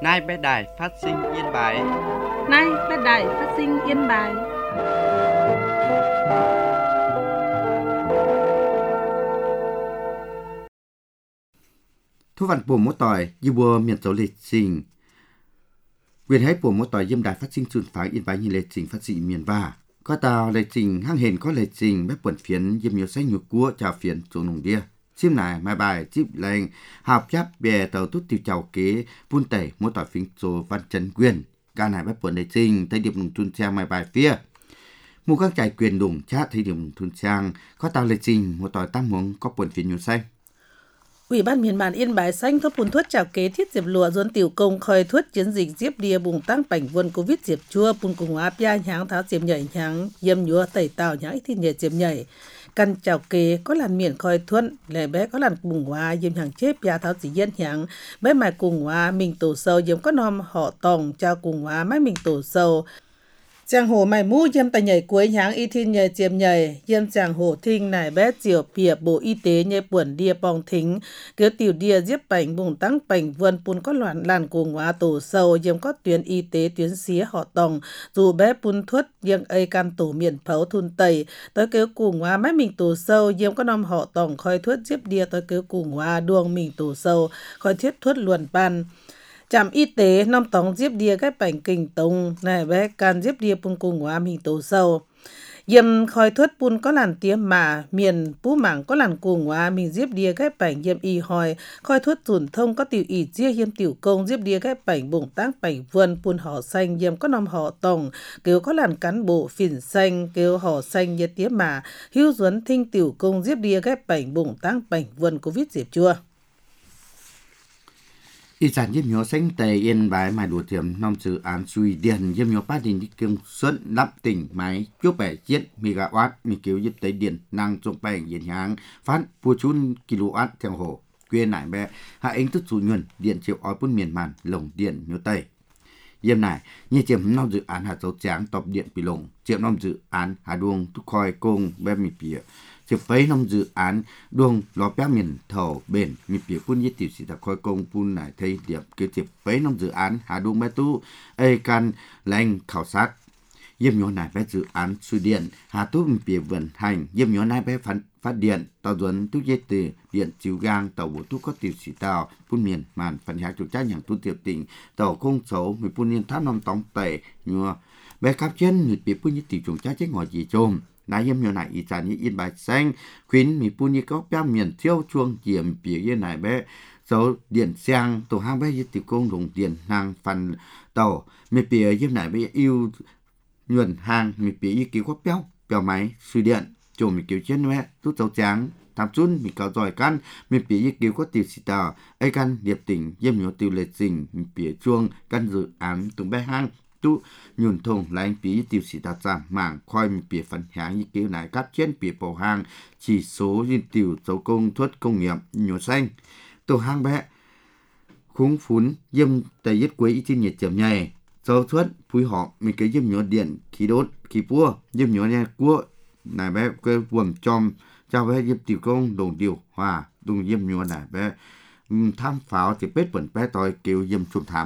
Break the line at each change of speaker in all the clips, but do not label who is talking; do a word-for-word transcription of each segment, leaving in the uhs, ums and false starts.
Nay bé đài phát sinh Yên Bái.
Nay bé đài phát sinh Yên Bái.
Thu văn bùa mốt tỏi như bùa miền dấu lịch trình. Quyền hãy bùa mốt tỏi dâm đài phát sinh chuồn phá Yên Bái như lịch trình phát sinh miền và có tàu lịch trình hang hền có lịch trình bếp quần phiến dâm nhiều sách nhục cua chào phiến chỗ nồng đia. Chim này mai bài chip lệnh học chấp bè tàu tút tiêu chào kế vun tẩy mốt tỏi phiến chỗ văn trần quyền. Ca này bếp quần lịch trình thấy điểm nồng tuôn trang mai bài phía. Một các trại quyền đủng chát thấy điểm tuôn trang có tàu lịch trình một tỏi tam mông có quần phiến nhiều xanh.
Ủy ban miền bản Yên Bái xanh thốt phun thuốc chào kế thiết diệp lụa dồn tiểu công khơi thuốc chiến dịch diệp đia bùng tăng bảnh vườn covid diệp chua bùng cùng áp ya nháng tháo diệp nhảy nháng yếm nhúa tẩy tàu nháng ít thiên nhiệt diệp nhảy căn chào kế có làn miền khơi thuận lẻ bé có làn bùng hoa yếm nháng chép ya tháo chỉ yên nháng bé mài cùng hoa mình tổ sâu yếm có nom họ tòng chào cùng hoa mái mình tổ sâu chàng hồ mày mu yếm tay nhảy cuối nháng y thiên nhảy diệp nhảy yếm chàng hồ thinh này bé chiều bìa bộ y tế nhảy buồn đia bong thính cứ tiểu đia diệp bảnh bùng tăng bảnh vườn pun có loạn làn cùng hóa tổ sâu yếm có tuyến y tế tuyến xía họ tòng dù bé pun thuất yếm ấy can tổ miền phấu thun tẩy tới cứ cùng hóa mái mình tổ sâu yếm có nom họ tòng khơi thuất diệp đia tới cứ cùng hóa đuông mình tổ sâu khơi thiết thuất luồn ban trạm y tế năm tống diếp đia cái bảnh kinh tông này bé can diếp đia pun cùng hóa mình tổ sâu yếm khói thuất pun có làn tiêm mà miền pú mảng có làn cùng hóa mình diếp đia cái bảnh yếm y hòi khói thuất dùn thông có tiểu y chia yếm tiểu công diếp đia cái bảnh bùng tác bảnh vườn pun họ xanh yếm có nom họ tòng kêu có làn cán bộ phỉn xanh kêu họ xanh yết tiêm mà hưu duấn thinh tiểu công diếp đia cái bảnh bùng tác bảnh vườn covid diệp chua.
Y sản dâm nhớ xanh tề Yên Bái mài đùa tiềm nông dự án suy điện dâm nhớ ba đình đi kiêng xuân lắp tỉnh máy chốt bẻ chiết megawatt mi cứu giúp tới điện năng trộm bẻ điện hàng phát pua chun kilowatt theo hồ quyền nải bè hạ ánh tức chủ nhuận điện chiều ói bún miền màn lồng điện nhớ tây dâm này như chiếm nông dự án hạt dấu tráng tọp điện bị lồng chiếm nông dự án hà đuông thúc khoi công bè mì bìa chiếm phấy nông dự án đuông lò bè miền thầu bền mì bìa phun nhất tiểu sĩ thật khoi công phun này thấy điểm kêu chiếm phấy nông dự án hà đuông bè tu ê can lành khảo sát dâm nhớ này bé dự án suy điện hà tu mì bìa vườn hành dâm nhớ này bé phát phát điện tàu duẩn tu dây từ điện chiếu gang tàu bộ tu có tiểu sĩ tàu phun miền màn phần hạ chủ trách nhàng tu tiểu tỉnh tàu không xấu mì phun niên tháp năm tống tẩy nhua bé cáp chân mì bìa phun nhất tiểu chủ trách ngồi gì trôm nãy yếm nhớ này ý sản như Yên Bái xanh khuyến mì phun như có bé miền thiêu chuông diệm bìa như này bé dấu điện sang tổ hang bé như tiểu công đồng điện hàng phần tàu mì bìa như này bé yêu nhuận hàng mì bìa như kiểu có béo béo máy suy điện chỗ mì kiểu trên mẹ rút dấu trắng tham chun mì cao giỏi căn mì bìa như kiểu có tiểu sĩ tàu ấy căn điệp tỉnh yếm nhớ tiểu lệ trình mì bìa chuông căn dự án tụng bé hang tu nhuận thông là anh phí tiêu sĩ đạt giảm mảng khoai mì bìa phần háng như kiểu này cắt trên bìa bầu hang chỉ số dinh tiểu dấu công thuật công nghiệp nhổ xanh tổ hang bé khúng phún yếm tây yết quấy ít nhiệt chậm nhảy dấu thuật phúi họ mình cái yếm nhổ điện khí đốt khí pua yếm nhổ nha cua này bé cái buồm chom cho bé yếm tiểu công đồng điều hòa đồng yếm nhổ này bé tham pháo thì bết bẩn bé tỏi kêu yếm chuột thảm.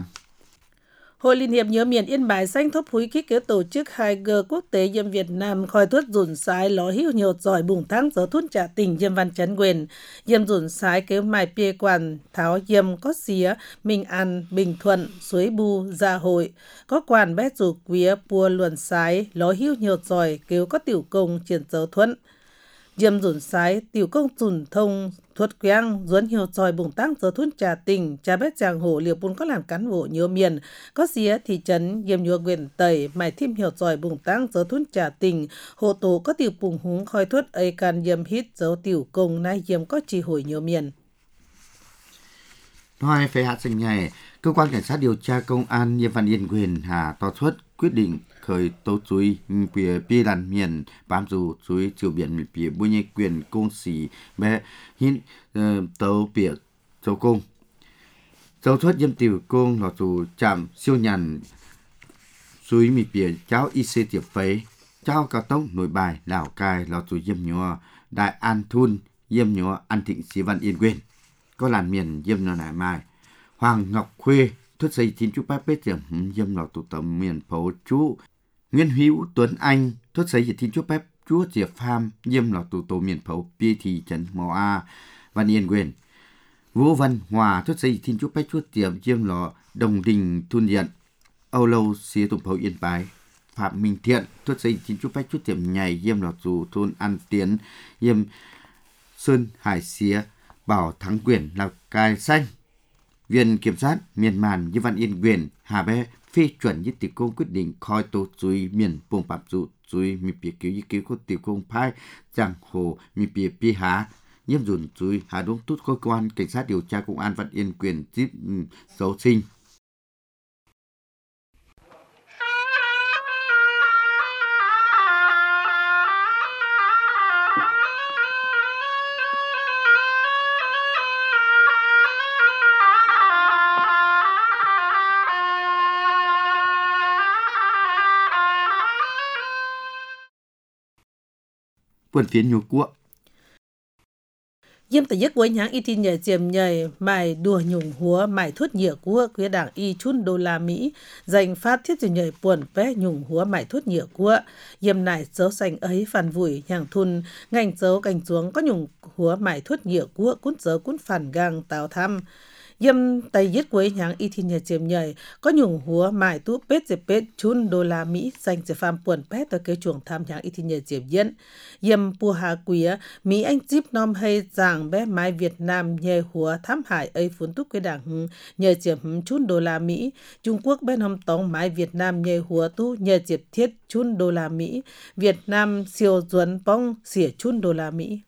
Hội Liên hiệp nhớ miền Yên Bái xanh thốt phúi kích kế tổ chức hai G quốc tế yếm Việt Nam khói thuốc dùn sái ló hữu nhiều giỏi bùng thắng gió thuốc trả tình yếm văn chấn quyền yếm dùn sái kế mài bia quản tháo yếm có xía Minh An Bình Thuận Suối Bu Gia Hội có quản bé dù quía pua luồn sái ló hữu nhiều giỏi kêu có tiểu công triển dấu thuận yếm dùn sái tiểu công dùn thông thuật quang duẩn nhiều giỏi bùng tăng giờ thun trà tình trà bé chàng hồ liều bún có làm cán bộ nhiều miền có xía thị trấn yếm nhua quyền tẩy mài thêm nhiều giỏi bùng tăng giờ thun trà tình hồ tổ có tiểu bùng húng khói thuất ấy can yếm hít dấu tiểu công nay yếm có chỉ hồi nhiều miền.
Nói về hạt sinh nhảy cơ quan cảnh sát điều tra công an Yêm Văn Yên quyền hà tòa xuất quyết định khởi tố chuối bìa bìa đàn miền bám dù chuối chiều biển bìa bùi nhẹ quyền công sĩ bé hin tấu bìa châu công châu xuất yếm tiểu công là dù chạm siêu nhàn chuối mì bìa cháu y xê tiệp phế cháu cao tốc Nội Bài Lào Cai là dù yếm nhua Đại An Thun yếm nhua An Thịnh Sĩ Văn Yên quyền có làn miền yếm nhua Nải Mai Hoàng Ngọc Khuê thất xây chín chú bác bếp điểm dâm lọ tụ tầm miền phố chú Nguyễn Hữu Tuấn Anh thất xây chín chú bác chúa Diệp Pham dâm lọ tụ tổ miền phố bia thị trấn Mò A Văn Yên Quyền Vũ Văn Hòa thất xây chín chú bác chúa tiệm dâm lọ Đồng Đình Thun Điện Âu Lâu xía tụng phố Yên Bái Phạm Minh Thiện thất xây chín chú bác chúa tiệm nhảy dâm lọ dù thôn An Tiến dâm Sơn Hải xía Bảo Thắng Quyền Lào Cai Xanh Viện Kiểm sát miền Màn như Văn Yên Quyền Hà Bé phê chuẩn như tiểu công quyết định khởi tố chuối miền buông phạm dụ chuối mi bìa cứu như cứu của tiểu công phái giang hồ mi bìa pi há nhiễm dùn chuối hà đúng tốt cơ quan cảnh sát điều tra công an Văn Yên Quyền tiếp dấu sinh. Quân phiến nhục quốc
Yếm tại giấc với nháng y tin nhảy chiềm nhảy mài đùa nhung húa mài thuất nhựa của quế đảng y chun đô la Mỹ dành phát thiết chiềm nhảy buồn vé nhung húa mài thuất nhựa của yếm nải dấu xanh ấy phản vùi nhàng thun ngành dấu cành xuống có nhung húa mài thuất nhựa của cún dấu cún phản gang tào thăm Yếm tay giết với nháng y tin nhảy chiềm nhảy có nhung húa mài tu pết dẹp pết chun đô la Mỹ dành dẹp phàm buồn pét tới cái chuồng tham nháng y tin nhảy chiềm diễn Yếm pu hà quía Mỹ anh díp nom hay giảng bé mai Việt Nam nhờ húa thám hại ấy phun túc cái đảng nhờ chiếm chun đô la Mỹ Trung Quốc bên hông tống mai Việt Nam nhờ húa tu nhờ chiếm thiết chun đô la Mỹ Việt Nam siêu duẩn bong xỉa chun đô la Mỹ.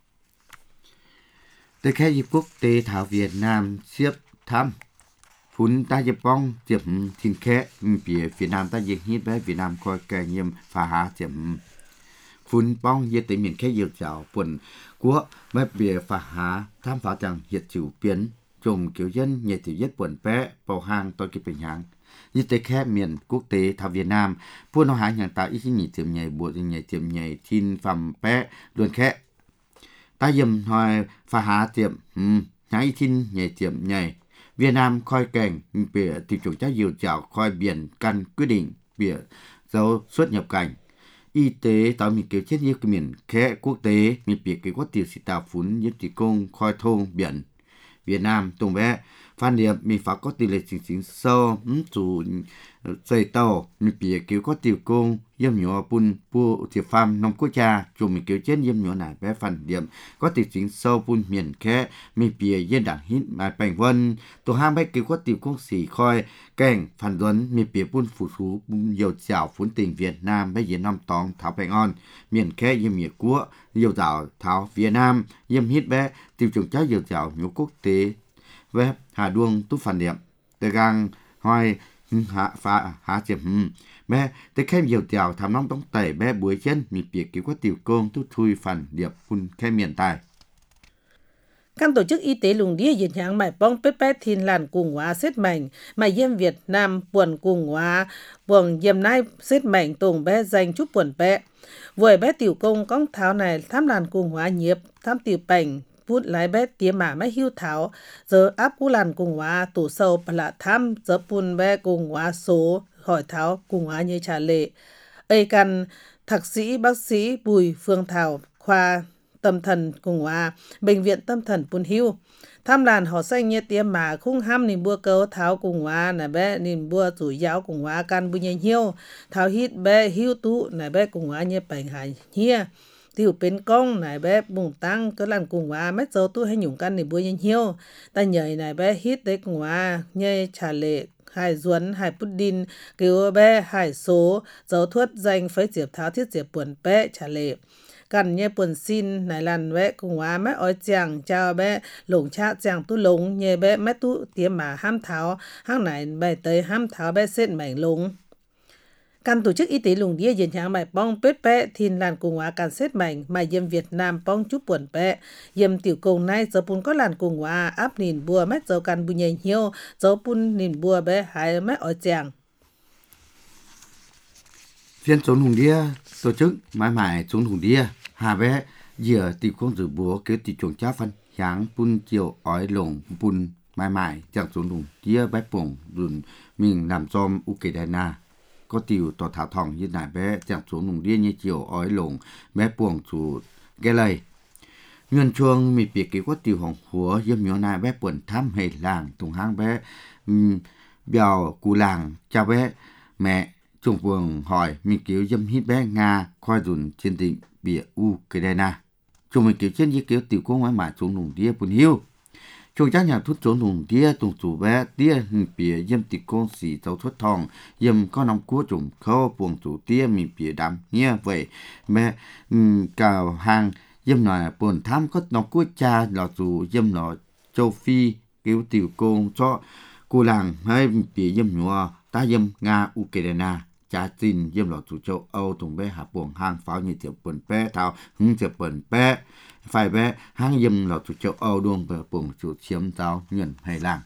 Tới khai dịp quốc tế thảo Việt Nam siếp thăm phun ta dịp bong chiếm thiên khẽ phía Việt Nam ta dịp hít bé Việt Nam coi kẻ nhiệm phá há chiếm phun bong dịp tới miền khẽ dịp dạo buồn của mấy bìa phá há tham phá rằng hiện chịu biến trùng kiểu dân nhẹ tiểu nhất buồn bé bầu hàng tôi kịp bình hàng như tới khẽ miền quốc tế thảo Việt Nam phun nó há nhàng tạo ít nhị tiệm nhảy bộ nhảy tiệm nhảy thiên phẩm bé luôn khẽ ta dìm hỏi phá há tiệm nhảy thiên nhảy tiệm nhảy Việt Nam coi cảnh bìa thị trường chắc dịu chảo coi biển căn quyết định bìa dấu xuất nhập cảnh y tế tạo miền kiểu chết như cái miền khẽ quốc tế miền bìa cái quốc tiêu sĩ tạo phún nhất thị công coi thôn biển Việt Nam tùng bé phan điệp miền pháp có tỷ lệ chính chính sâu chủ dây tàu miền bìa kiểu có tiêu công yếm nhỏ bùn bu thiệp pham nông quốc gia chủ miền kiểu chết yếm nhỏ này bé phan điệp có tỷ chính sâu bùn miền khẽ miền bìa yên đảng hít mai bành vân tổ ham bé kiểu có tiêu công xỉ khoi cảnh phản duấn miền bìa bùn phủ sú bùn dầu chảo phun tình Việt Nam bé Việt Nam tòng thảo bành on miền khẽ yếm miền quốc dầu chảo thảo Việt Nam yếm hít bé tiêu chuẩn cháu dầu chảo nhũ quốc tế về Hà Đuông túc phản điểm từ gang hoài hạ phá hạ chiếm bé tới khem dầu chảo thảm nóng tống tẩy bé buổi chân mi biệt cứu có tiểu công túc thui phản điệp phun khem miền tài
Căn tổ chức y tế lùng đĩa diễn hãng mải bong pết pết thiên làn cùng hóa xếp mảnh mải yêm Việt Nam buồn cùng hóa buồn yêm nai xếp mảnh tùng bé dành chút buồn bé vừa bé tiểu công công tháo này tham làn cùng hóa nhiếp tham tiểu bảnh phút lái bé tía mà mấy hưu tháo giờ áp cú làn cùng hóa tủ sâu là tham giờ pun bé cùng hóa số hỏi tháo cùng hóa như trả lệ ấy căn thạc sĩ bác sĩ Bùi Phương Thảo khoa tâm thần cùng hóa bệnh viện tâm thần pun hưu tham làn họ xanh như tía mà khung ham nìm bua câu tháo cùng hóa nè bé nìm bua rủi giáo cùng hóa can bùi nhanh hiu tháo hít bé hưu tú nè bé cùng hóa như bệnh hải hia tiểu bên công này bé bùng tăng cứ làm cùng hóa mấy dấu tu hay nhung căn để bùi nhanh hiu ta nhảy này bé hít đấy cùng hóa như trả lệ hải duẩn hải pudding kêu bé hải số dấu thuốc danh phế diệp tháo thiết diệp buồn bé trả lệ cần như buồn xin này lần bé cùng hóa mấy oi chàng chào bé lủng cha chàng tu lủng như bé mấy tu tiêm mà ham tháo hang này bé tới ham tháo bé xếp mảnh lủng Căn tổ chức y tế lùng đĩa diễn hãng mải bong pết pẹ thiên làn cùng hóa can xếp mảnh mà yêm Việt Nam bong chút buồn pẹ yêm tiểu công này giờ pun có làn cùng hóa áp nìn bùa mét dầu can bùi nhảy hiêu dấu pun nìn bùa bé hai mét ở chàng
phiên trốn hùng đĩa tổ chức mãi mãi trốn hùng đĩa hà bé dìa tiểu công dự búa kế tiểu chuồng chá phân hãng pun chiều ói lồng pun mãi mãi chẳng xuống lùng tia bé bổng rùn mình làm xóm Ukraine có tiểu tỏ thảo thòng như này bé chẳng xuống lùng tia như chiều ói lồng bé buồng chủ cái lời nguyên chuông mi bị cái có tiểu hồng húa yếm nhỏ này bé buồn thăm hay làng tung hang bé um, bèo cù làng chào bé mẹ trung vương hỏi mình cứu dâm hít bé Nga khoai dùn trên tỉnh bìa Ukraine chúng mình cứu trên như cứu tiểu công mãi mãi xuống lùng tia buồn hiu chúng chắc nhà thuốc trốn lùng tia tung chủ bé tia bìa dâm tiểu công xì cháu thuốc thòng dâm có nòng cua trùng khâu buồng chủ tia mình bìa đám nhia vậy mẹ um, cào hàng dâm nói buồn tham có nó cua cha là dù dâm nó châu Phi cứu tiểu công cho cô làng hay bị dâm nhua ta dâm Nga Ukraine cha tin dâm là chủ châu Âu tùng bé hạ buồn hàng pháo như tiểu buồn bé thao hứng tiểu buồn bé phải bé hàng dâm là chủ châu Âu đuông bờ buồn chủ chiếm tao nhận hay làng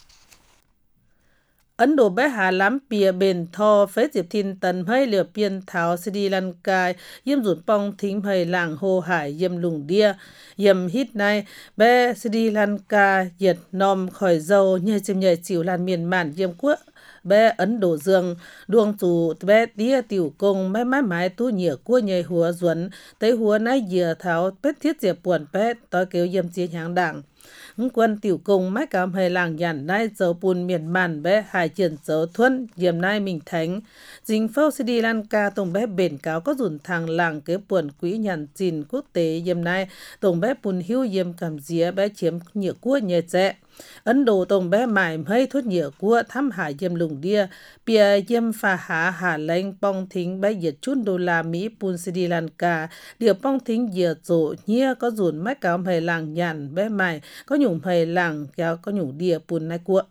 Ấn Độ bé hà lắm bìa bền thò phế diệp thiên tần hơi lửa biên thảo Sri Lanka yếm rụt bong thính hơi làng hồ hải yếm lùng đia yếm hít này bé Sri Lanka Việt Nam khỏi dâu như chim nhảy chịu lan miền màn yếm quốc bé Ấn Độ dương đuông chủ bé tía tiểu công mãi mãi mãi tu nhựa cua nhảy hùa duẩn tới hùa nái dừa thảo bết thiết diệp buồn bé tối kêu yếm chiến hàng đảng quân tiểu công mãi cảm hay làng nhàn nai dấu bùn miền màn bé hải triển dấu thuân diệm nai mình thánh dính phao Sri Lanka tổng bé bền cáo có dùn thằng làng kế buồn quỹ nhàn chìn quốc tế diệm nai tổng bé bùn hưu diệm cảm dĩa bé chiếm nhựa cua nhẹ dẹ Ấn Độ tổng bé mải hơi thuốc nhựa cua thăm hải diệm lùng đia bìa diệm phá hạ hạ lãnh bong thính bé diệt chun đô la Mỹ bùn Sri Lanka điều bong thính diệt dỗ nhia có dùn mãi cảm hay làng nhàn bé mải có nhung hay làng kéo có nhung đia bùn nai cua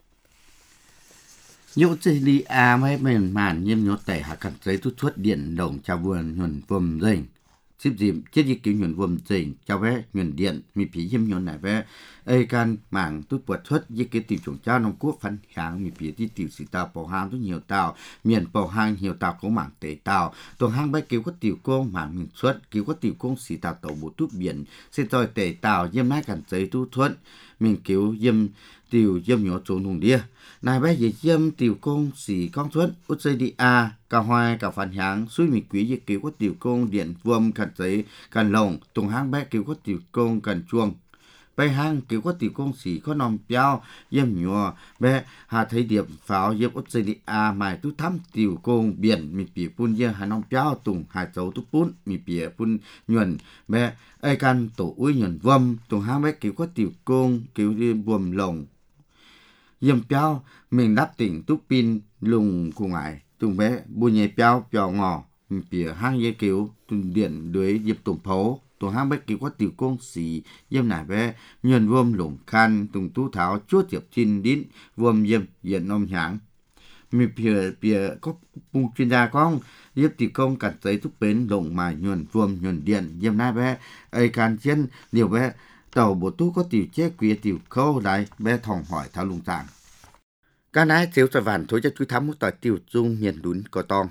Nhũ chơi đi à mấy mền màn nhiêm nhốt tẩy hạ cắn giấy thuốc thuốc điện đồng trà vườn nhuần vườn dành xếp dìm chết đi cứu nhuần vườn dành cho bé nhuần điện mi phí nhiêm nhốt này bé ê can mảng tút bật thuốc với cái tiểu chủng cha nông quốc phán kháng mi phí đi tiểu sĩ tàu bảo hàng rất nhiều tàu miền bảo hàng nhiều tàu có mảng tế tàu tuần hàng bé cứu có tiểu công mảng miền xuất cứu có tiểu công sĩ tàu tàu bộ tút biển sẽ rồi tế tàu nhiêm nái cắn giấy thuốc thuốc mình cứu nhiêm tiểu nhiêm nhốt trốn hùng đia này bé gì nhiêm tiểu công sĩ con thuốc út dây đi à cả hoài cả phản hàng suy mình quý gì cứu có tiểu công điện vuông cắn giấy cắn lồng tuần hàng bé cứu có tiểu công cắn chuông bé hang cứu có tiểu công sĩ có nòng béo yếm nhua bé hà thấy điệp pháo yếm Australia mài tu thăm tiểu công biển mi bìa pun yếm hà nòng béo tùng hà châu tu pun mi bìa pun nhuần bé ai can tổ uy nhuần vâm tùng hang bé cứu có tiểu công cứu đi buồm lồng yếm béo mình đáp tỉnh tu pin lùng cùng ngải tùng bé buôn nhẹ béo béo ngò mi bìa hang yếm cứu tùng điện đuối yếm tùng phố tùng hang bé cứu có tiểu công sĩ yếm nải bé nhuần vôm lủng khan tùng tu tháo chúa tiệp chín đín vôm yếm diện nôm nháng mi bìa bìa có bung chuyên gia con yếm tiểu công cắt giấy thúc bến lủng mà nhuần vôm nhuần điện yếm nải bé ai can chiến điều bé tàu bộ tu có tiểu chế quỷ tiểu khâu đại bé thòng hỏi tháo lùng tàng cái này chiếu cho vạn thôi cho chú thám một tỏi tiểu dung miền lún có tong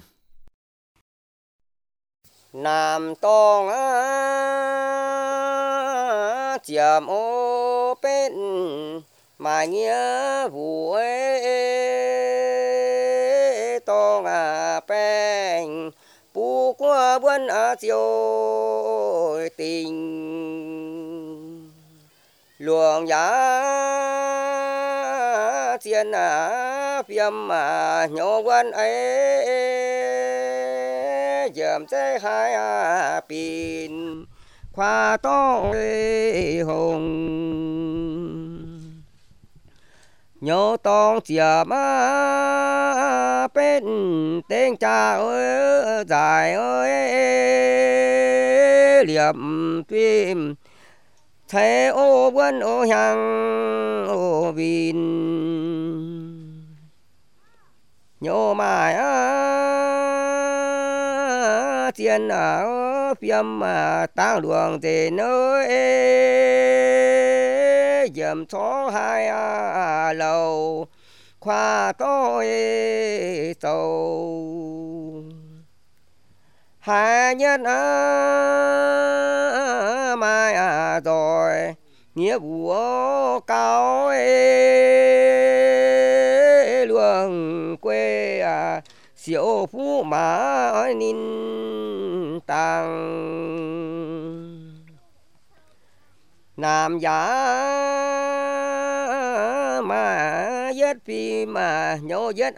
Nam tông á chiếm ô bên mà nghĩa vụ ấy tông à bên bu qua buôn á chiều tình luồng giá chiến à phiêm mà nhỏ quan ấy dầm chế hai à pin khoa to hồng nhớ tông chiếm à bên tên cha ơi dài ơi liệm phim thế ô quân ô hàng ô vin nhớ mãi á tiền ở phiêm mà tăng luồng thì nơi dầm chó hai à lầu khoa tôi tàu hai nhân á mai à rồi nghĩa vụ cao ê luồng quê à siêu phú mã nín tàng nam giá mà giết phi mà nhô giết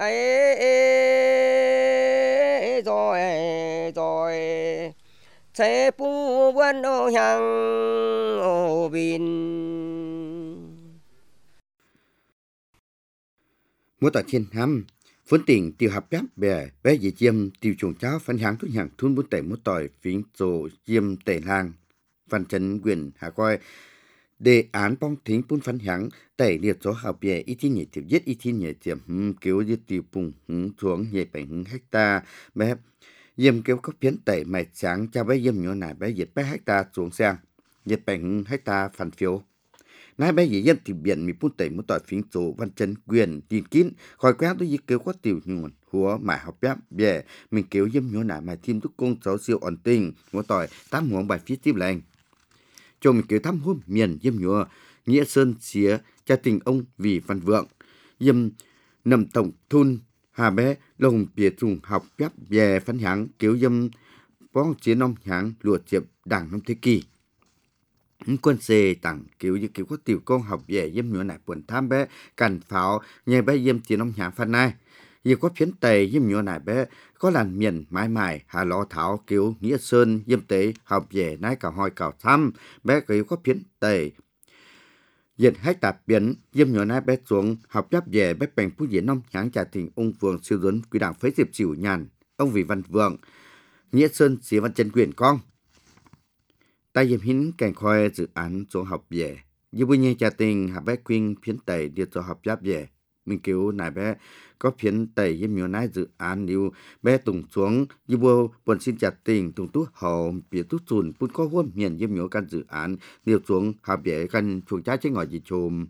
ấy rồi rồi thế phú vân ô hàng ô bình
Mỗi tòa thiên hăm phấn tỉnh tiêu hợp bếp bè bé dễ chiêm tiêu chuồng cháo phân hàng thuốc hàng thun bút tẩy một tỏi phím rồ chiêm tẩy lang văn trấn quyền hạ coi đề án bong thính bún phân hàng tẩy liệt số hợp bè ít thiên nhị tiệp giết ít thiên nhị tiệp kéo giết tiêu bùng xuống nhẹ bảy hecta bé diêm kéo cấp phiến tẩy mạch sáng cho bé diêm nhỏ nải bé diệt bé hecta xuống sang diệt bảy hecta phần phiếu nãy bé dĩ dân thì biển mi phun tẩy một tỏi phím rồ văn trấn quyền tin kín khỏi quét tôi kéo có tiểu nhuận húa mải học bếp bè mình kéo diêm nhỏ nải mải thêm thức công cháu siêu ổn tình một tỏi tám huống bài phía tiếp lành cho mình kéo thăm hôm miền diêm nhỏ nghĩa sơn xía cha tình ông vì văn vượng diêm nằm tổng thun hà bé lồng bìa trùng học bếp bè phân háng kéo diêm bóng chiến nông háng lùa chiệp đảng năm thế kỷ quân xê tặng kiểu như kiểu có tiểu công học về diêm nhỏ nải buồn tham bé cành pháo nhờ bé diêm chiến nông háng phân này giờ có phiến tây diêm nhỏ nải bé có làn miền mãi mãi hà lò thảo kiểu nghĩa sơn diêm tế học về nái cả hoi cào thăm bé kiểu có phiến tây diện hách tạp biến diêm nhỏ nái bé xuống học giáp về bé bèn phú diễn nông háng trả tình ông phường siêu duấn quy đảng phế diệp chịu nhàn ông vì văn vượng nghĩa sơn xí văn chân quyền con tại diêm hín cảnh khoe dự án chỗ học về như bây giờ cha tình học bé khuyên phiến tây đi cho học giáp về mình kêu nãy bé có phiến tây diêm nhỏ nái dự án điều bé tùng xuống như bố buồn xin chặt tình tùng tú hậu biệt tú chùn bún có huân miền diêm nhỏ căn dự án điều xuống học về căn chuồng trái trên ngõ gì chùm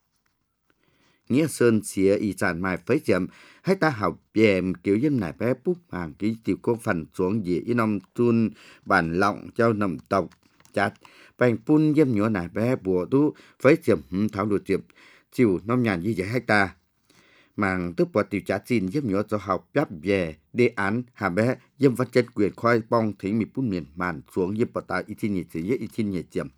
nghĩa sơn xía y sản mai phấy chậm hay ta học về kiểu diêm nãy bé bút hàng ký tiểu công phần xuống gì in ông chun bản lọng cho nằm tộc chặt bành phun diêm nhỏ nãy bé bùa tú phấy chậm thảo đồ chậm chịu năm ngàn như vậy hecta màng tức bỏ tiểu trả xin diêm nhỏ cho học bếp về đề án hà bé diêm văn chân quyền khoai bong thính mi phun miền màn xuống diêm bỏ tạo ít thiên nhiệt chỉ ít thiên nhiệt chậm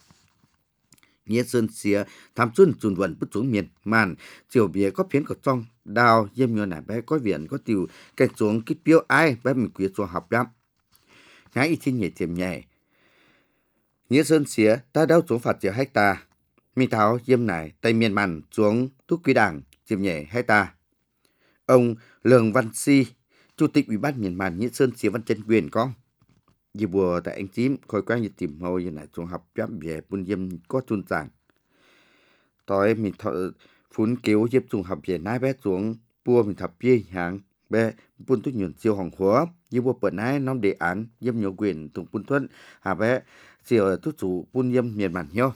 nghĩa sơn xía tham xuân chuồn vận bút xuống miền màn chiều bìa có phiến của trong đào diêm nhỏ nãy bé có viện có tiểu cái xuống cái biểu ai bé mình quyết xuống học bếp nhái ít thiên nhiệt chậm nhẹ nghĩa sơn xía ta đau xuống phạt triệu hecta mi tháo diêm nải tây miền màn xuống thuốc quý đảng chìm nhẹ hecta ông Lường Văn Si chủ tịch ủy ban miền màn nghĩa sơn xía văn chân quyền con dì bùa tại anh chím khôi quang như tìm hô như này xuống học chấm về buôn diêm có chun giảng tối mình thợ phun kéo diêm xuống học về nái bé xuống bùa mình thập bia hàng bé buôn thuốc nhuận siêu hồng khóa như bùa bận nái nóm đề án diêm nhiều quyền tùng buôn thuận hà bé siêu thuốc chủ buôn diêm miền màn hiếu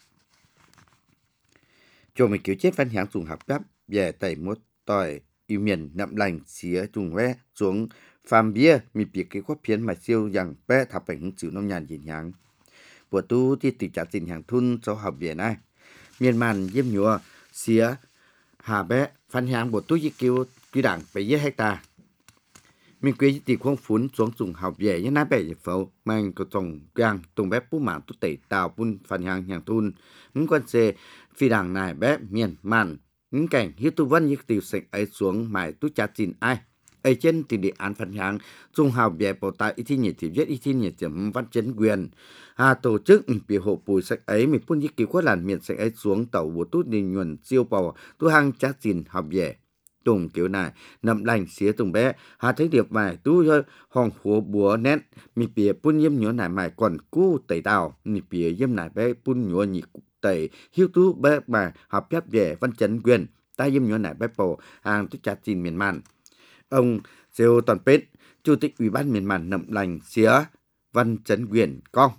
cho mình kiểu chết văn hạng dùng học bếp về tẩy một tỏi yêu miền nậm lành xía trùng ve xuống phàm bia mi bị cái quát phiến mà siêu rằng bé thập bệnh chịu nông nhàn gì nhàng bữa tu thì tự trả tiền hàng thun cho học về này miền màn diêm nhựa xía hà bé văn hạng bữa tu chỉ kêu quy đảng phải giết hecta mình quy thì không phun xuống dùng học về như nãy bé vậy phâu mang có trồng gang trồng bé bút mảng tu tẩy tàu bún văn hạng hàng thun những con xe phi đảng này bé miền màn những cảnh hiếu tu văn như tiểu sạch ấy xuống mãi tu trả tiền ai ấy trên thì đề án phân hạng dùng học về bảo tại ít thiên nhiệt thì viết ít thiên nhiệt chấm văn chấn quyền hà tổ chức bị hộ bùi sạch ấy mình phun như cứu quát làn miền sạch ấy xuống tàu bộ tút đi nhuần siêu bò tu hàng trả tiền học về tùng kiểu này nằm lành xía tùng bé hà thấy điệp mày tu hơi hòn hùa búa nét mi bìa phun yếm nhớ này mày còn cu tẩy tàu mi bìa yếm này bé phun nhớ nhị tẩy hiếu tu bé mà học phép về văn chấn quyền ta yếm nhớ này bé bồ hàng tu trả tiền miền màn ông Diêu Toàn Pết chủ tịch ủy ban miền màn nậm lành xía văn chấn quyền con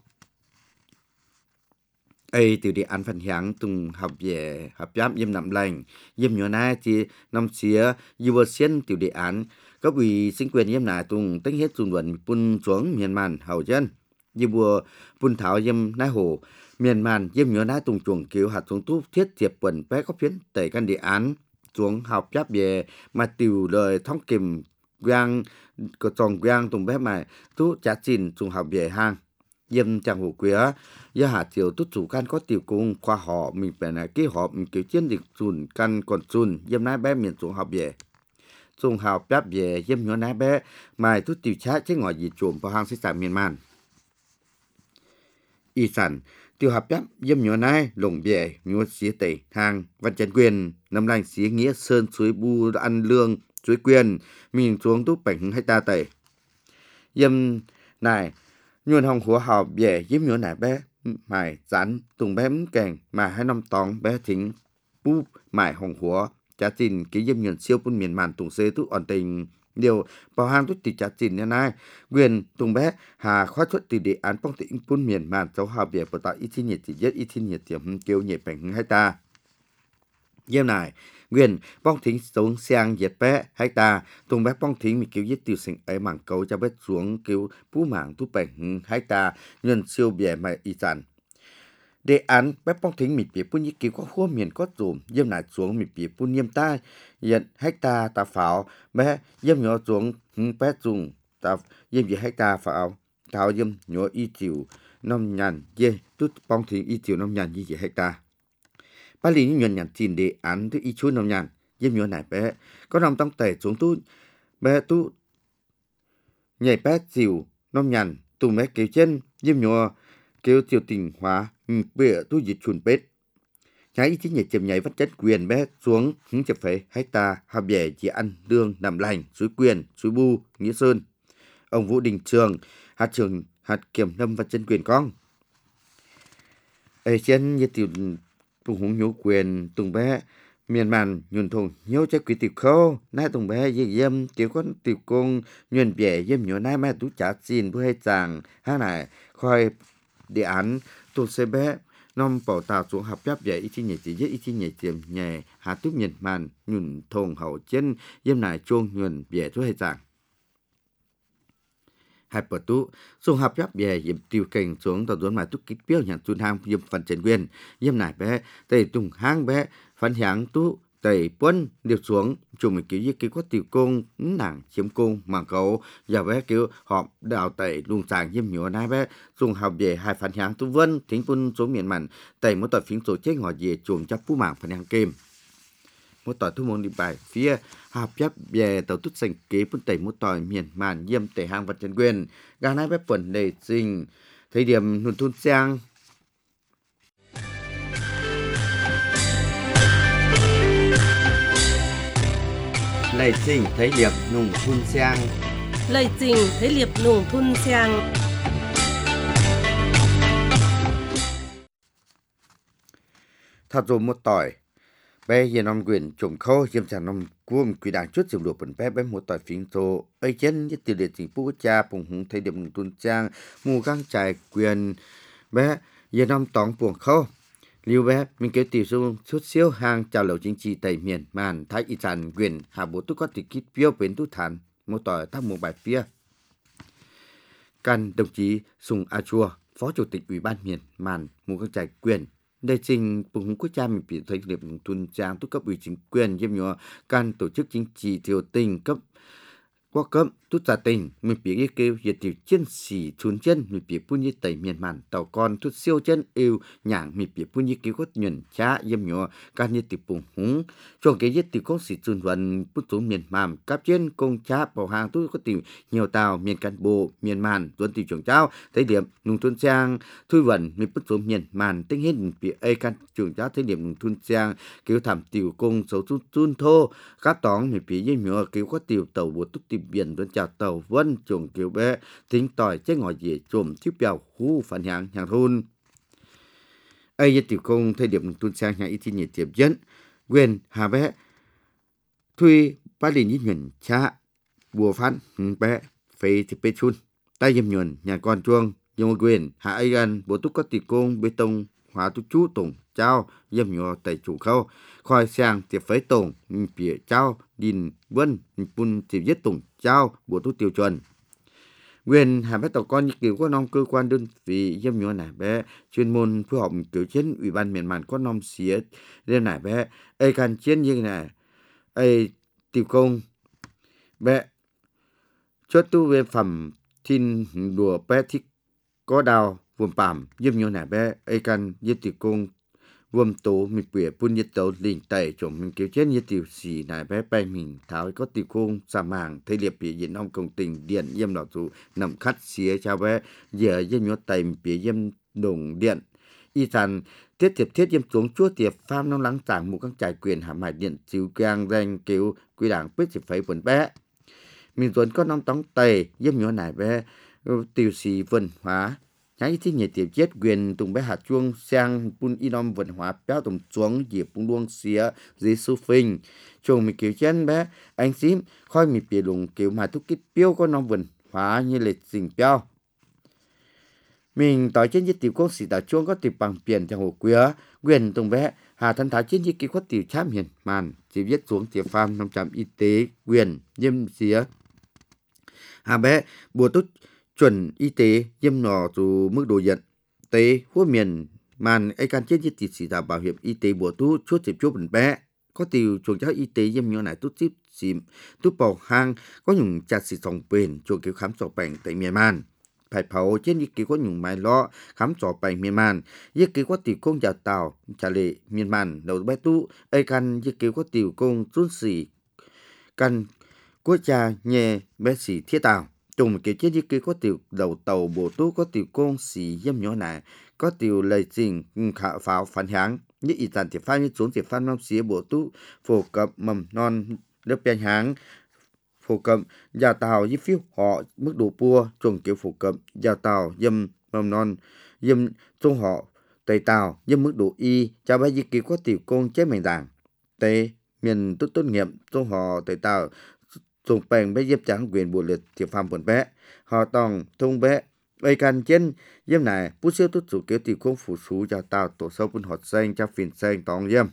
ấy từ địa an phân hạng tung học về học giám yếm nằm lành yếm nhỏ na thì năm xía như vừa xuyên từ địa án các ủy chính quyền yếm này tung tính hết dùng luận bun xuống miền màn hậu dân như bùa bùn thảo dâm nái hồ miền màn dâm nhớ nái tùng chuồng kiểu hạt xuống túp thiết tiệp quần bé có phiến tẩy căn địa án xuống học giáp về mà tiểu lời thông kìm quang có tròn quang tùng bé mày tú trả chín trùng học về hang dâm chẳng hồ quế do hạt tiểu tút chủ căn có tiểu cung khoa họ mình phải là cái họ mình kiểu chiến dịch chùn căn còn chùn dâm nái bé miền trùng học về trùng học giáp về dâm nhớ nái bé mày tú tiểu chát chứ ngồi gì chuồng vào hang sinh sản miền man y sản tiêu hợp giáp dâm nhớ nái lồng về nhớ xía tẩy hang văn chấn quyền năm nay xía nghĩa sơn suối bu ăn lương suối quyền mình xuống tú bảy hay ta tẩy dâm này nhuần hồng của họ về dâm nhớ nái bé mày rắn tùng bé kèn mà hai năm tòng bé thính bu mày hồng của trả tiền cái dâm nhuần siêu quân miền màn tùng xê tú ổn tình điều bảo hang tú tỷ trả tiền như này quyền tùng bé hà khoa xuất từ đề án phong tĩnh quân miền màn cháu hợp về bảo tạo ít thiên nhiệt chỉ nhất ít thiên nhiệt tiệm kêu nhiệt bảy hay ta dâm này quyền phong thính xuống sang nhiệt bé hay ta tùng bé phong thính mình kêu giết tiêu sinh ấy mảng cầu cho bé xuống kêu phú mảng tú bảy hay ta nhuần siêu bè mà y sản đề án bé phong thính mình bị phun như kiểu có khua miền có dùm dâm này xuống mình bị phun nhiêm ta hiện hecta ta pháo bé dâm nhỏ xuống bé dùng ta dâm gì hecta pháo tháo dâm nhỏ y chiều năm nhàn dê tút phong thính y chiều năm nhàn như gì hecta ba lý nhuận nhàn chín đề án thứ y chuối năm nhàn dâm nhỏ này bé có nằm trong tẩy xuống tu bé tu nhảy bé chiều năm nhàn tùng bé kéo chân dâm nhỏ kéo chiều tình hóa bữa tu dịch chuồn bết nhảy chính nhảy chậm nhảy vắt chất quyền bé xuống hướng chập phải hecta hợp về chỉ ăn lương nằm lành suối quyền suối bu nghĩa sơn ông Vũ Đình Trường hạt trường hạt kiểm lâm và chân quyền con ấy trên như tiểu tùng hùng nhũ quyền tùng bé miền màn nhuần thùng nhớ cho quý tiểu khâu nai tùng bé dây dâm tiểu con tiểu công nhuần bể dâm nhớ nai mẹ tú trả xin với hai chàng hai này khoi đề án tôn xe bé năm bảo tạo xuống học giáp về ít chi nhảy chỉ ít chi nhảy tiềm nhẹ hà túc miền màn nhuần thùng hậu chân dâm này chuông nhuần bể với hai chàng hai bờ tú xuống học giáp về dâm tiêu cảnh xuống tàu tuấn mà túc kích biểu nhận tuân hang dâm phần trần quyền dâm này bé tây tùng hang bé phản hạng tú tây quân điều xuống chùm mình kiểu như kiểu có tiểu công nàng chiếm công mảng cầu giờ bé kiểu họ đào tây luồng sàng dâm nhựa nai bé dùng học về hai phản hạng tú vân thính quân số miền màn tây một tỏi phiến số chết họ về chùm chấp phú mảng phản hạng kim một tỏi thu môn đi bài phía học giáp về tàu tút sành kế quân tây một tỏi miền màn dâm tây hang vật trần quyền gà nai bé phần đề sinh thời điểm nhuận thôn sang
Lầy trình thấy liệp nùng thun sang
Lầy trình thấy liệp nùng thun sang
thật rồi một tỏi bé giờ năm quyền trồng khâu dâm chẳng năm cuông quỷ đảng chút dùm lụa bẩn bé bé một tỏi phiến số ấy chân nhất tiêu liệt chính phú cha bùng hùng thấy điểm nùng thun sang mù găng trải quyền bé giờ năm tóng buồng khâu liêu bé mình kêu tiểu dung xuất siêu hàng chào lẩu chính trị tại miền màn thái y sản quyền hà bộ tu có tỷ kít phiêu bến tu thản một tỏi tháp một bài phía can đồng chí Sùng A Chua phó chủ tịch ủy ban miền màn mù găng trải quyền đại trình bùng hùng quốc gia mình bị thấy điệp tuần trang tu cấp ủy chính quyền giúp nhỏ can tổ chức chính trị thiểu tình cấp qua cấp tút gia tình mình bị kêu diệt tiểu chân xỉ chốn chân mình bị phun như tẩy miền màn tàu con tút siêu chân yêu nhảng mình bị phun như kêu có nhuận cha dâm nhỏ can như tiểu bùng hùng trong cái giết tiểu con xỉ chốn vận phun xuống miền màn cấp trên công cha bảo hàng tút có tiểu nhiều tàu miền can bộ miền màn tuần tiểu trưởng trao thấy điểm nung tuần trang thui vận mình phun xuống miền màn tính hết mình bị ai can trưởng trao thấy điểm nung tuần trang kêu thảm tiểu công xấu chốn chốn thô các tòng mình bị dâm nhỏ kêu có tiểu tàu bộ tút tiểu biển tuần chào tàu vân trùng kiểu bé tính tỏi chế ngồi về chùm tiếp vào khu phản hạng hàng thôn ai dân tiểu công thời điểm tuần sang nhà ít thiên nhiệt tiệm dẫn quyền hà bé thuy ba lì nhít nhuận cha bùa phán bé phê thì bê chun tay dâm nhuận nhà con chuông dùng quyền hạ ai gan bố túc có tiểu công bê tông hóa túc chú tổng trao dâm nhỏ tại chủ khâu khỏi sang tiệp phế tổng bịa trao đình vân bùn tiệp giết tổng trao bộ tu tiêu chuẩn quyền hà bé tàu con như kiểu có nông cơ quan đơn vị dâm nhỏ nải bé chuyên môn phối hợp kiểu chiến ủy ban miền màn có nông xía lên nải bé ai can chiến như này ai tiêu công bé chốt tu về phẩm thiên đùa bé thích có đào vùng bàm dâm nhỏ nải bé ai can như tiêu công vườn tổ mình bịa phun nhiệt tàu liền tẩy chồng mình kiểu chết như tiểu xì này bé bay mình tháo có tiểu khung sa màng thấy liệp bịa diễn ông công tình điện yếm đỏ chủ nằm khát xía chào bé giờ dân nhớ tay bịa yếm đồng điện y sản thiết tiệp thiết yếm xuống chúa tiệp pham nông lắng tảng một các trải quyền hàm hải điện chiếu gang danh kiểu quy đảng biết chỉ phải vườn bé mình tuấn có nông tóng tẩy yếm nhớ này bé tiểu xì vườn hóa nháiที่nhiệt tiểu chết quyền tùng bé hạt chuông sang pun inom vận hóa béo tùng xuống dịp pun luông xía dưới su phình chuông mi kiểu chân bé anh xím khoi mi bìa lùng kiểu mà thúc kích béo có nông vận hóa như lịch trình béo mình tỏi trên nhiệt tiểu công sĩ đã chuông có tiểu bằng biển theo hồ quía quyền tùng bé hà thân thái trên nhiệt kiểu có tiểu chám hiền màn chỉ viết xuống tiểu pham năm trăm y tế quyền diêm xía hà bé bùa tốt chuẩn y tế dâm nọ dù mức độ nhận tế hua miền màn ai can chết dịch sĩ đảm bảo hiểm y tế bùa tu chuốt chịp chuốt bẩn bé có tiêu chuồng cháu y tế dâm nhỏ này tốt chip xìm tốt bò hang có nhung chặt xịt sòng bền chuồng kiểu khám sọ bệnh tại miền man phải pháo trên y kiểu có nhung mai lo khám sọ bệnh miền man y kiểu có tiêu công giàu tàu trả lệ miền man đầu bé tu ai can y kiểu có tiêu công rút xì căn quốc cha nhẹ bé xì thiết tàu trùng kiểu chết như kia có tiểu đầu tàu bộ tú có tiểu công xì dâm nhỏ này có tiểu lời trình khả pháo phản hãng như ý tàn thiệp pha như xuống thiệp pha năm xía bộ tú phổ cập mầm non lớp bèn hãng phổ cập già tàu với phiếu họ mức độ pua trùng kiểu phổ cập già tàu dâm mầm non dâm trung họ tây tàu dâm mức độ y cho bé như kia có tiểu công chế mềm đảng tây miền tốt tốt nghiệp trung họ tây tàu dùng bèn bé giúp chẳng quyền bùa liệt thì phạm buồn bé họ tòng thông bé ai can trên dâm này bút siêu tốt chủ kiểu tiểu công phủ sú cho tao tổ sâu bún hot xanh cho phiền xanh tòng dâm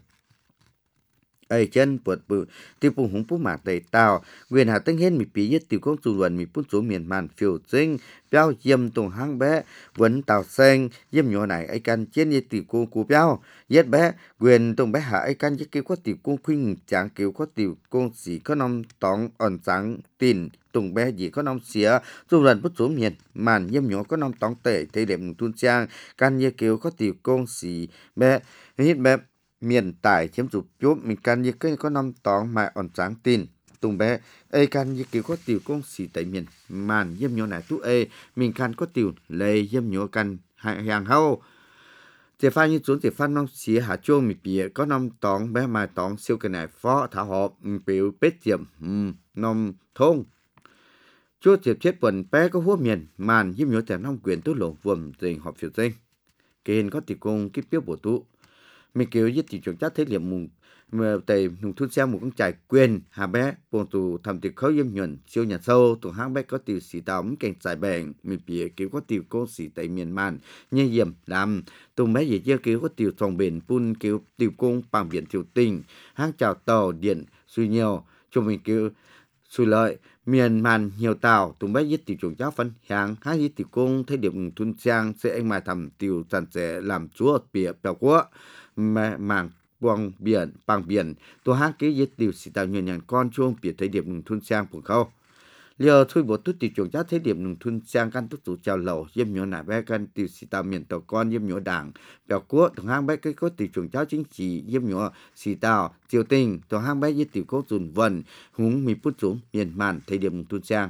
ai chân bột bự tiêu bùng hùng bút mạ tẩy tao quyền hạ tinh hên mì bí nhất tiểu công chủ luận mì bút số miền màn phiêu dinh béo dâm tùng hang bé vẫn tàu xanh dâm nhỏ này ai can trên như tiểu công của béo giết bé quyền tùng bé hạ ai can với kiểu có tiểu công khuyên chẳng kiểu có tiểu công gì có nông tòng ẩn sáng tin tùng bé gì có nông xía chủ luận bút số miền màn dâm nhỏ có nông tòng tệ thể điểm tuôn trang can như kiểu có tiểu công gì bé hít bé miền tải chiếm dụng chốt mình can như cái có năm tón mà ẩn sáng tin tùng bé ai can như kiểu có tiểu công xì tại miền màn dâm nhỏ này tú ê mình can có tiểu lây dâm nhỏ can hàng hâu chỉ pha như xuống chỉ pha nông xía hạ chuông mình bịa có năm tón bé mà tón siêu cái này phó thảo họp biểu bết diệm nông thôn chúa tiệp chết quần bé có húa miền màn dâm nhỏ tại nông quyền tú lộ vườn tình họp phiêu tinh kênh có tiểu công cái biểu bổ tú mình kiểu với thị trường chắc thế liệm mùng mà tại nông thôn xem một con trải quyền hà bé bọn tù thầm tiệc khấu yếm nhuận siêu nhà sâu tù hang bé có tiểu xì tàu mấy cảnh giải bèn mình bịa kiểu có tiểu cô xì tại miền man như diệm làm tù bé gì chưa kiểu có tiểu phòng bền pun kiểu tiểu công bằng biển tiểu tình hang chào tàu điện suy nhiều cho mình kiểu suy lợi miền man nhiều tàu tù bé với tiểu trường chắc phân hàng hai với tiểu công thấy điểm thôn trang sẽ anh mà thầm tiểu sản sẽ làm chúa bịa bèo quá mà mảng quang biển bằng biển tôi hát cái giết điều sĩ tạo nhiều nhàn con chuông biệt thấy điểm nông thôn sang của khâu liều thôi bộ tốt tỷ trường chắc thấy điểm nông thôn sang căn tốt chủ chào lầu dâm nhỏ nải bé căn điều sĩ tạo miền tàu con dâm nhỏ đảng bèo quốc thằng hang bé cái có tỷ trường chắc chính trị dâm nhỏ sĩ tạo triều tình thằng hang bé giết tiểu cố dùn vần húng mì bút xuống miền màn thấy điểm nông thôn sang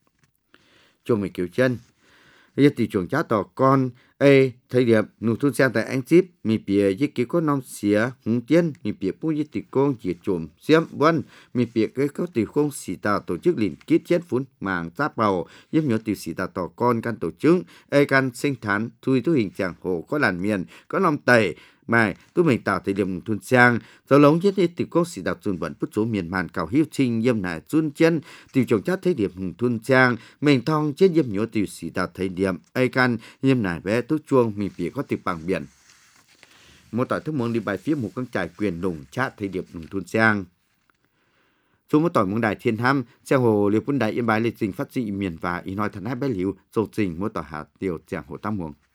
cho mình kiểu chân giết tỷ trường chắc tàu con ê thời điểm nông thôn sang tại anh chip mi bìa với kiểu có nông xía hùng tiên mi bìa bút với tỷ công chỉ trộm xiêm vân mi bìa cái có tỷ công xì tàu tổ chức liền kít chết phun màng giáp bầu giúp nhỏ tỷ xì tàu tàu con căn tổ chức ê căn sinh thán thui tu hình chẳng hồ có làn miền có nông tẩy mày tôi mình tạo thời điểm thôn sang do lống chết đi tiểu công sĩ đặc dùn vẫn bút số miền màn cầu hiếu trinh yếm nải dun chân tiểu trồng chắc thời điểm thôn sang mình thong chết yếm nhớ tiểu sĩ tạo thời điểm ai can yếm nải bé tốt chuông mình bịa có tiểu bằng biển một tại thức mong đi bài phía một con trải quyền lùng chat thời điểm thôn sang Số một tỏi mông đài thiên ham, giang hồ liều quân đại yên bái lịch trình phát dị miền và ý nói thần hai bé liu, dầu trình một tỏi hạt tiểu giang hồ tam muồng.